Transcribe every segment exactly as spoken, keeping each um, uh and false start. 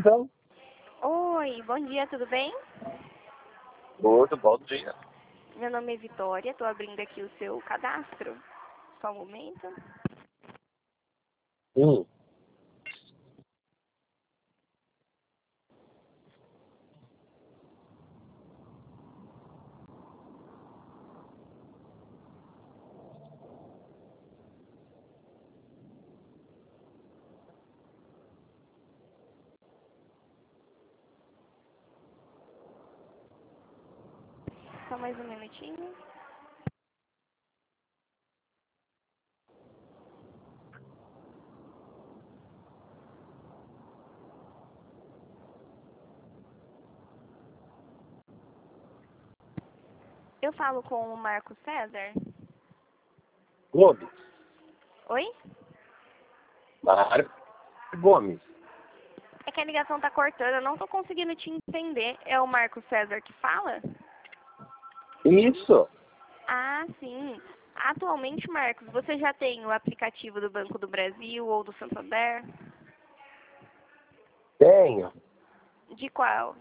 Então, Oi, bom dia, tudo bem? muito bom dia. Meu nome é Vitória, estou abrindo aqui o seu cadastro. Só um momento. Hum. Só mais um minutinho. Eu falo com o Marco César. Gomes. Oi? Marco Gomes. É que a ligação tá cortando, eu não tô conseguindo te entender. É o Marco César que fala? Isso. Ah, sim. Atualmente, Marcos, você já tem o aplicativo do Banco do Brasil ou do Santander? Tenho. De qual?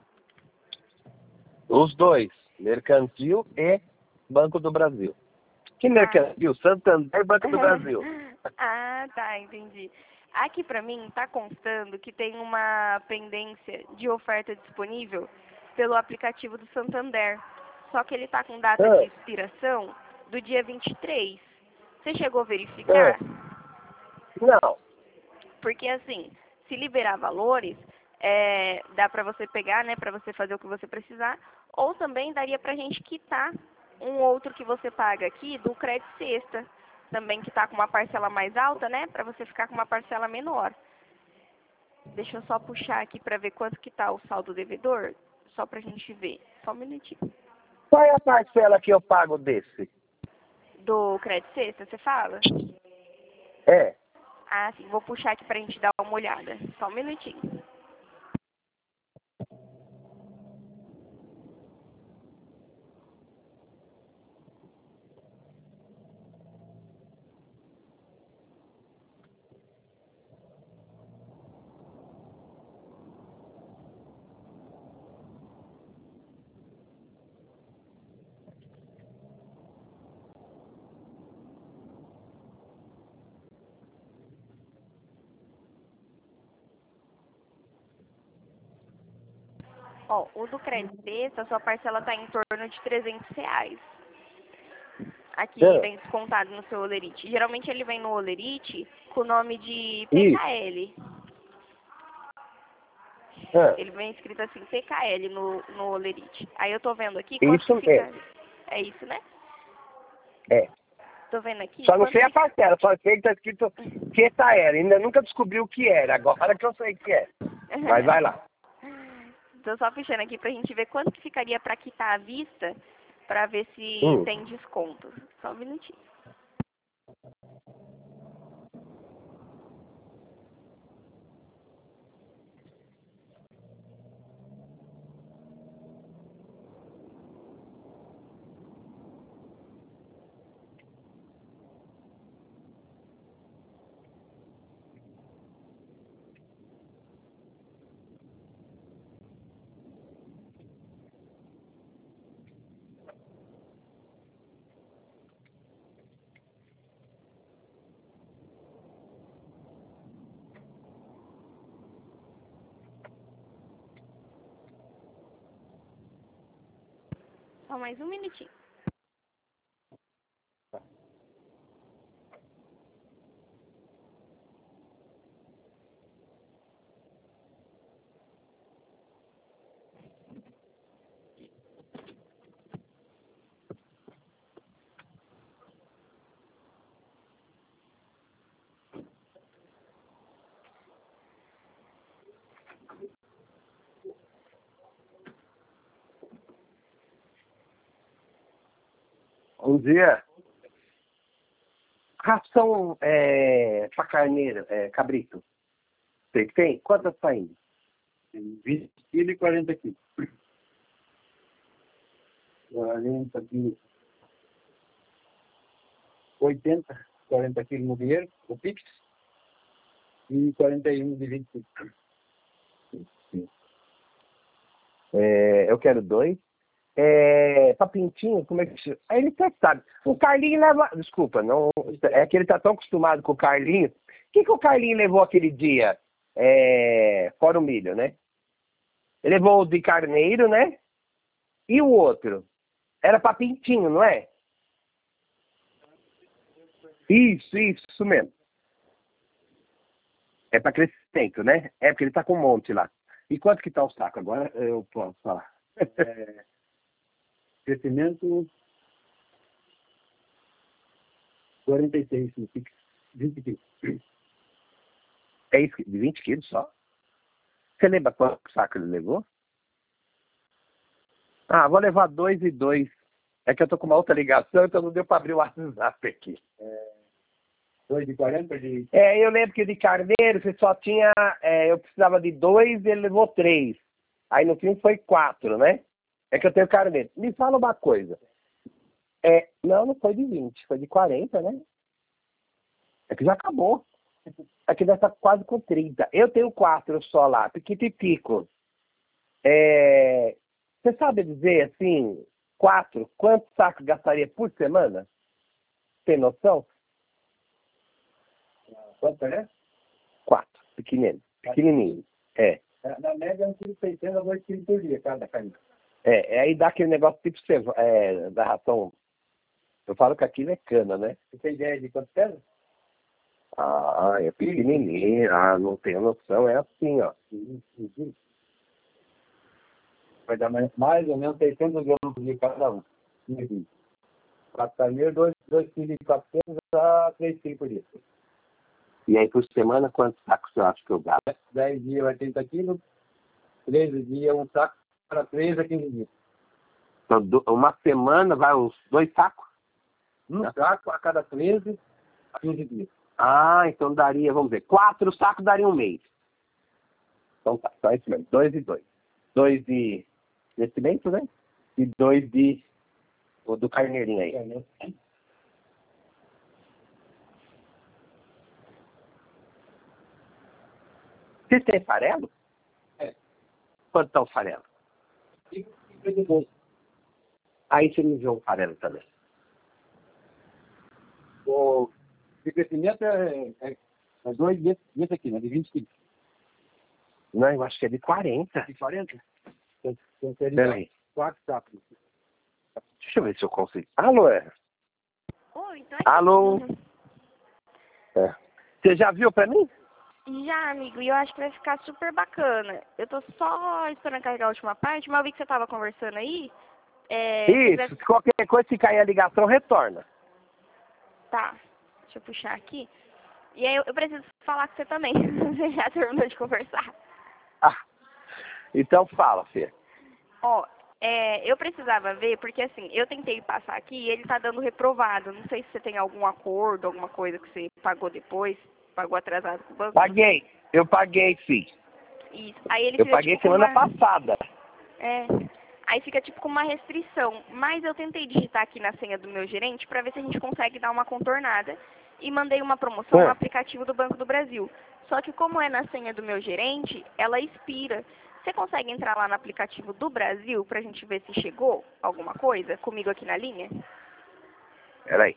Os dois. Mercantil e Banco do Brasil. Que Ah. mercantil? Santander e Banco do Brasil. Ah, tá, entendi. Aqui pra mim tá constando que tem uma pendência de oferta disponível pelo aplicativo do Santander. Só que ele tá com data Ah, de expiração do dia vinte e três. Você chegou a verificar? ah. Não. Porque assim, se liberar valores, é, dá pra você pegar, né, pra você fazer o que você precisar, ou também daria pra gente quitar um outro que você paga aqui do crédito sexta, também que tá com uma parcela mais alta, né, pra você ficar com uma parcela menor. Deixa eu só puxar aqui pra ver quanto que tá o saldo devedor, só pra gente ver. Só um minutinho. Qual é a parcela que eu pago desse? Do crédito sexta, você fala? É. Ah, sim, vou puxar aqui pra gente dar uma olhada. Só um minutinho. Ó, o do crédito sexta, a sua parcela tá em torno de trezentos reais. Aqui Ah. vem descontado no seu Olerite. Geralmente ele vem no Olerite com o nome de Isso. P K L. Ah. Ele vem escrito assim, P K L no, no Olerite. Aí eu tô vendo aqui quanto Isso que fica... mesmo. É isso, né? É. Tô vendo aqui Só não quanto sei a fica... parcela, só sei que tá escrito que tá era. Ainda nunca descobri o que era. Agora que eu sei que é. Mas vai lá. Tô só fechando aqui pra gente ver quanto que ficaria pra quitar à vista, pra ver se Hum. tem desconto. Só um minutinho. Só mais um minutinho. Bom dia. Ração é, para carneiro, é, cabrito. Você que tem? Quantas tá indo? vinte quilos e quarenta quilos. quarenta quilos. oitenta, quarenta quilos no dinheiro, o Pix. E quarenta e um de vinte quilos. É, eu quero dois. É, pra pintinho, como é que chama? Aí ele até sabe. O Carlinho leva. Desculpa, não. É que ele tá tão acostumado com o Carlinho. O que, que o Carlinho levou aquele dia? É, fora o milho, né? Ele levou o de carneiro, né? E o outro? Era pra pintinho, não é? Isso, isso, isso mesmo. É pra crescimento, né? É porque ele tá com um monte lá. E quanto que tá o saco? Agora eu posso falar. É, crescimento quarenta e seis, vinte quilos. É isso, de vinte quilos só? Você lembra quanto saco ele levou? Ah, vou levar dois e dois. É que eu tô com uma outra ligação, então não deu pra abrir o WhatsApp aqui. É, dois de quarenta de... É, eu lembro que de carneiro você só tinha... É, eu precisava de dois e ele levou três. Aí no fim foi quatro, né? É que eu tenho carneiro. Me fala uma coisa. É, não, não foi de vinte, foi de quarenta, né? É que já acabou. Aqui deve estar quase com trinta. Eu tenho quatro só lá, piquitipico. É, você sabe dizer, assim, quatro, quantos sacos gastaria por semana? Tem noção? Quanto é? Quatro, pequenininho. Pequenininho. É. Na média, um quilo e seiscentos a dois quilos por dia, cada carne. É, é aí dá aquele negócio tipo ceva- é, da ração. Eu falo que aquilo é cana, né? Você tem ideia de quanto pesa? Ah, é pequenininho. Ah, não tenho noção. É assim, ó. Vai dar mais, mais ou menos seiscentos gramas de cada um. Quatro carneiros, dois quilos e quatrocentos a três quilos por dia. E aí por semana, quantos sacos eu acho que eu gasto? dez dias, oitenta quilos. treze dias, um saco para treze a quinze dias. Então, do- uma semana vai uns dois sacos? Um saco a cada treze a quinze dias. Ah, então daria, vamos ver, quatro sacos daria um mês. Então tá, só isso mesmo. Dois e dois. Dois de investimento, né? E dois de o do carneirinho aí. Você tem farelo? É. Quanto tá o farelo? E de dois. Aí você me enviou um farelo também. O de crescimento é, é, é dois desse aqui, né? De vinte quilos. Não, eu acho que é de quarenta. De quarenta? Então, então seria Peraí. quatro sacos. Deixa eu ver se eu consigo. Alô, é? Oi, então Alô? É. Você já viu pra mim? Já, amigo, e eu acho que vai ficar super bacana. Eu tô só esperando carregar a última parte, mas eu vi que você tava conversando aí. É, se Isso, quiser- se qualquer coisa, se cair a ligação, retorna. Tá, deixa eu puxar aqui. E aí eu, eu preciso falar com você também. Você já terminou de conversar? Ah, então fala, Fê. Ó, é, eu precisava ver, porque assim, eu tentei passar aqui e ele tá dando reprovado. Não sei se você tem algum acordo, alguma coisa que você pagou depois, pagou atrasado com o banco. Paguei. Eu paguei, sim. Isso. Aí ele Eu fica, paguei tipo, com semana uma... passada. É. Aí fica tipo com uma restrição. Mas eu tentei digitar aqui na senha do meu gerente para ver se a gente consegue dar uma contornada. E mandei uma promoção no É. aplicativo do Banco do Brasil. Só que como é na senha do meu gerente, ela expira. Você consegue entrar lá no aplicativo do Brasil pra gente ver se chegou alguma coisa comigo aqui na linha? Peraí.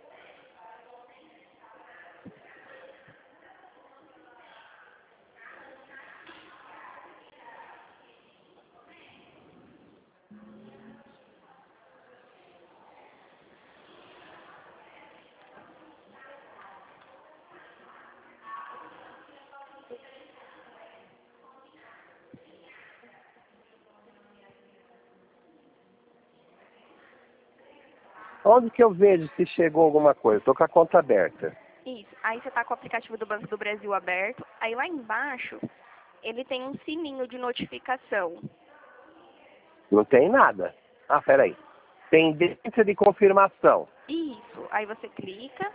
Onde que eu vejo se chegou alguma coisa? Tô com a conta aberta. Isso. Aí você tá com o aplicativo do Banco do Brasil aberto. Aí lá embaixo, ele tem um sininho de notificação. Não tem nada. Ah, peraí. Tendência de confirmação. Isso. Aí você clica.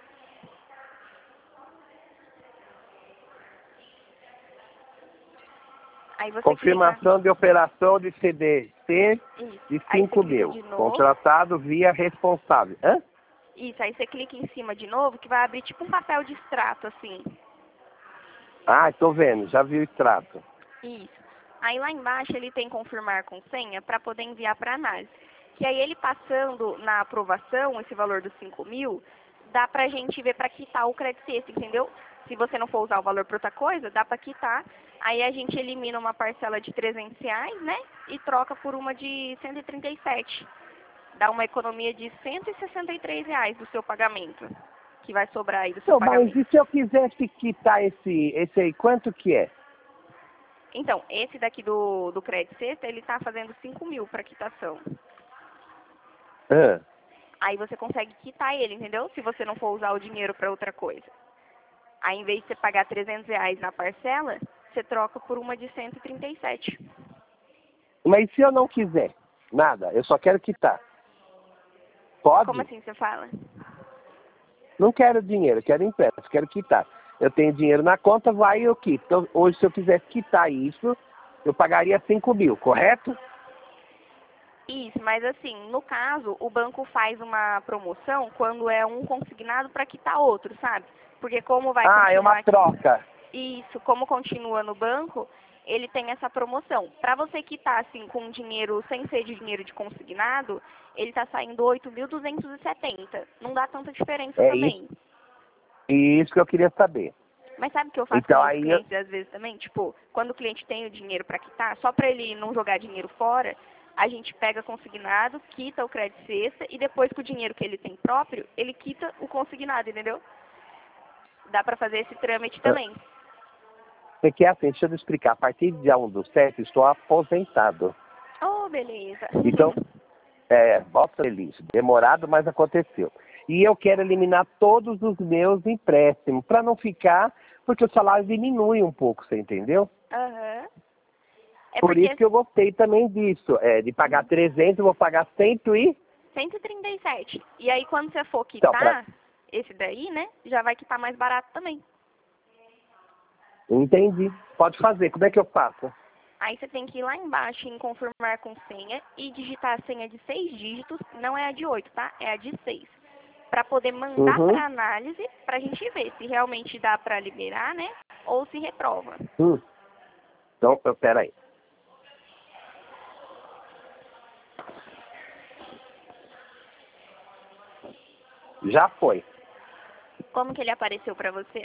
Aí você Confirmação de operação de C D C clica. Isso. de Aí cinco você clica mil. de novo. Contratado via responsável. Hã? Isso. Aí você clica em cima de novo, que vai abrir tipo um papel de extrato, assim. Ah, tô vendo. Já vi o extrato. Isso. Aí lá embaixo ele tem confirmar com senha para poder enviar para análise. Que aí ele passando na aprovação, esse valor dos cinco mil, dá pra gente ver para quitar o crédito extra, entendeu? Se você não for usar o valor para outra coisa, dá para quitar. Aí a gente elimina uma parcela de trezentos reais, né? E troca por uma de cento e trinta e sete. Dá uma economia de cento e sessenta e três reais do seu pagamento. Que vai sobrar aí do seu Não, mas pagamento. e se eu quisesse quitar esse, esse aí, quanto que é? Então, esse daqui do, do crédito sexta, ele tá fazendo cinco mil para quitação. Ah. Aí você consegue quitar ele, entendeu? Se você não for usar o dinheiro para outra coisa. Aí, em vez de você pagar trezentos reais na parcela, você troca por uma de cento e trinta e sete. Mas se eu não quiser nada, eu só quero quitar. Pode? Como assim você fala? Não quero dinheiro, quero empréstimo, quero quitar. Eu tenho dinheiro na conta, vai e eu quito. Então, hoje, se eu quisesse quitar isso, eu pagaria cinco mil, correto? Isso, mas assim, no caso, o banco faz uma promoção quando é um consignado para quitar outro, sabe? Porque como vai Ah, continuar é uma aqui- troca. Isso, como continua no banco, ele tem essa promoção. Para você quitar assim com dinheiro, sem ser de dinheiro de consignado, ele tá saindo oito mil duzentos e setenta. Não dá tanta diferença É também. isso, isso que eu queria saber. Mas sabe o que eu faço Então, com os aí eu- clientes às vezes também? Tipo, quando o cliente tem o dinheiro para quitar, só para ele não jogar dinheiro fora, a gente pega consignado, quita o crédito sexta e depois com o dinheiro que ele tem próprio, ele quita o consignado, entendeu? Dá para fazer esse trâmite também. É que é assim, deixa eu te explicar. A partir de dia um do sete, estou aposentado. Oh, beleza. Então, é, volta feliz. Demorado, mas aconteceu. E eu quero eliminar todos os meus empréstimos, para não ficar, porque o salário diminui um pouco, você entendeu? Aham. É Por porque isso que eu gostei também disso, é, de pagar trezentos, eu vou pagar cem e... cento e trinta e sete. E aí quando você for Então, quitar, pra- esse daí, né, já vai quitar mais barato também. Entendi. Pode fazer. Como é que eu faço? Aí você tem que ir lá embaixo em confirmar com senha e digitar a senha de seis dígitos, não é a de oito, tá? É a de seis. Para poder mandar Uhum. para análise, para a gente ver se realmente dá para liberar, né? Ou se reprova. Hum. Então, eu- peraí. Já foi. Como que ele apareceu para você?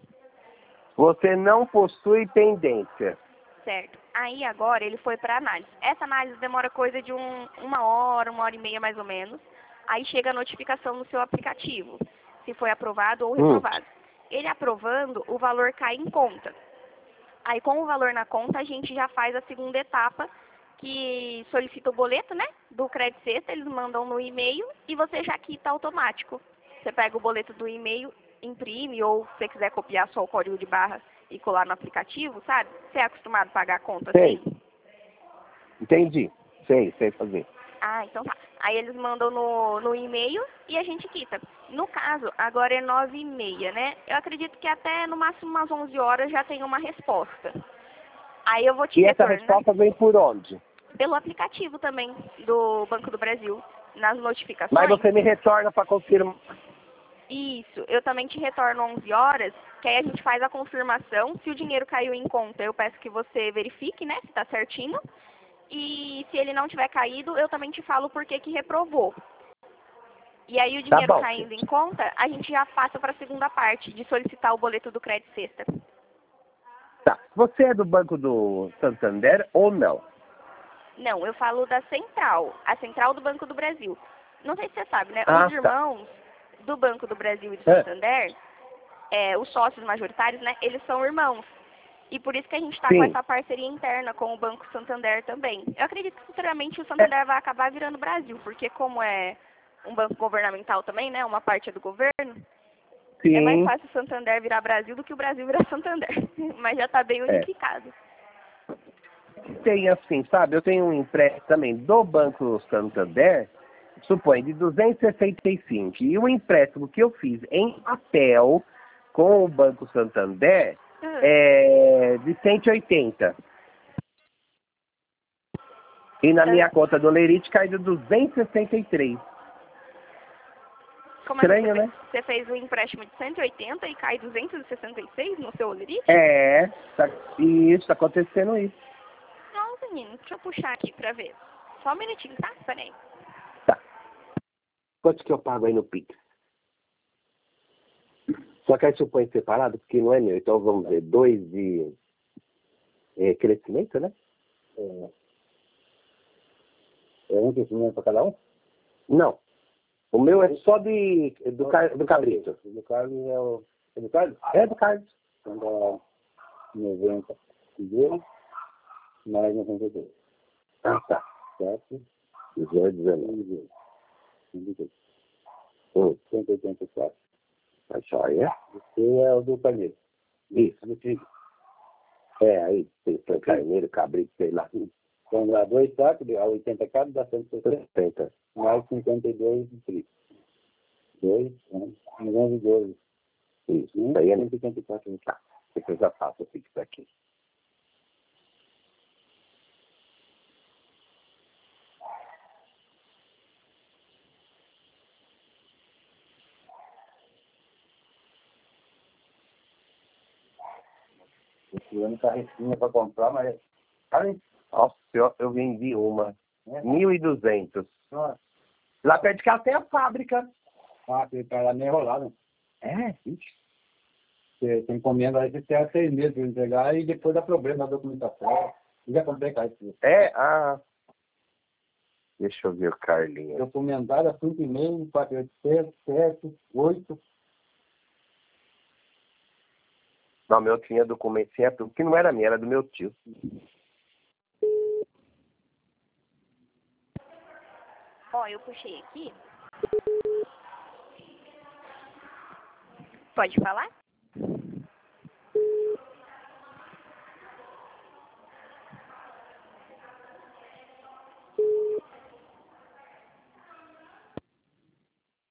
Você não possui pendência. Certo. Aí agora ele foi para análise. Essa análise demora coisa de um, uma hora, uma hora e meia mais ou menos. Aí chega a notificação no seu aplicativo, se foi aprovado ou Hum. reprovado. Ele aprovando, o valor cai em conta. Aí com o valor na conta, a gente já faz a segunda etapa, que solicita o boleto, né, do crédito sexta, eles mandam no e-mail e você já quita automático. Você pega o boleto do e-mail, imprime, ou se você quiser copiar só o código de barra e colar no aplicativo, sabe? Você é acostumado a pagar a conta Sei. assim? Entendi. Sei, sei fazer. Ah, então tá. Aí eles mandam no, no e-mail e a gente quita. No caso, agora é nove e meia, né? Eu acredito que até no máximo umas onze horas já tem uma resposta. Aí eu vou te E essa retornar resposta vem por onde? pelo aplicativo também do Banco do Brasil, nas notificações. Mas você me retorna para confirmar. Isso, eu também te retorno onze horas, que aí a gente faz a confirmação. Se o dinheiro caiu em conta, eu peço que você verifique, né, se tá certinho. E se ele não tiver caído, eu também te falo por que que reprovou. E aí o Tá dinheiro bom. caindo em conta, a gente já passa para a segunda parte, de solicitar o boleto do crédito sexta. Tá. Você é do Banco do Santander ou não? Não, eu falo da central, a central do Banco do Brasil. Não sei se você sabe, né? Ah, Os tá. irmãos do Banco do Brasil e do É. Santander, é, os sócios majoritários, né? Eles são irmãos. E por isso que a gente está Sim. com essa parceria interna com o Banco Santander também. Eu acredito que futuramente o Santander vai acabar virando Brasil, porque como é um banco governamental também, né? Uma parte é do governo. Sim. É mais fácil o Santander virar Brasil do que o Brasil virar Santander. Mas já está bem unificado. Tem assim, sabe? Eu tenho um empréstimo também do Banco Santander, supõe, de duzentos e sessenta e cinco. E o empréstimo que eu fiz em papel com o Banco Santander Uhum. é de cento e oitenta. E na minha conta do Lerite cai de duzentos e sessenta e três. Como Estranho, assim, você né? fez, você fez um empréstimo de cento e oitenta e cai duzentos e sessenta e seis no seu Olerite? É, tá, isso, tá acontecendo isso. menino. Deixa eu puxar aqui pra ver. Só um minutinho, tá? Peraí. Tá. Quanto que eu pago aí no Pix? Só que aí você põe separado, porque não é meu. Então vamos ver, dois de é, crescimento, né? É, é um crescimento para cada um? Não. O meu é só de, do, car, do cabrito. O do Carlos é o... É do Carlos? É do Carlos. Então dá noventa cruzeiros, mais noventa e dois. Ah, tá. Certo? dezoito, dezenove. Hum. cento e oitenta e quatro. Mas só é? Esse é o do Carneiro. Isso. Do Tigre. É, aí tem tem carneiro, cabrito, sei lá. Então dá dois sacos, a oitenta cada dá cento e sessenta. sessenta. Mais cinquenta e dois de trigo. dois, duzentos e doze. Isso. um, Isso aí é... cento e oitenta e quatro. Tá. Depois já passa o Pix aqui. Esse ano carretinha para comprar, mas... Ai, Nossa, eu, eu vendi uma. é. mil e duzentos. Nossa. Lá perto de casa tem a fábrica. Ah, aquele cara lá meio enrolado. É, ixi. Você tem encomenda aí, você tem até seis meses para entregar e depois dá problema na documentação. Eu já comprei carro. É, ah. Deixa eu ver o Carlinhos. Documentário, cinco e meio, quatro oito sete, sete, oito. Não, meu tinha documento, tinha tudo, que não era minha, era do meu tio. Ó, eu puxei aqui. Pode falar?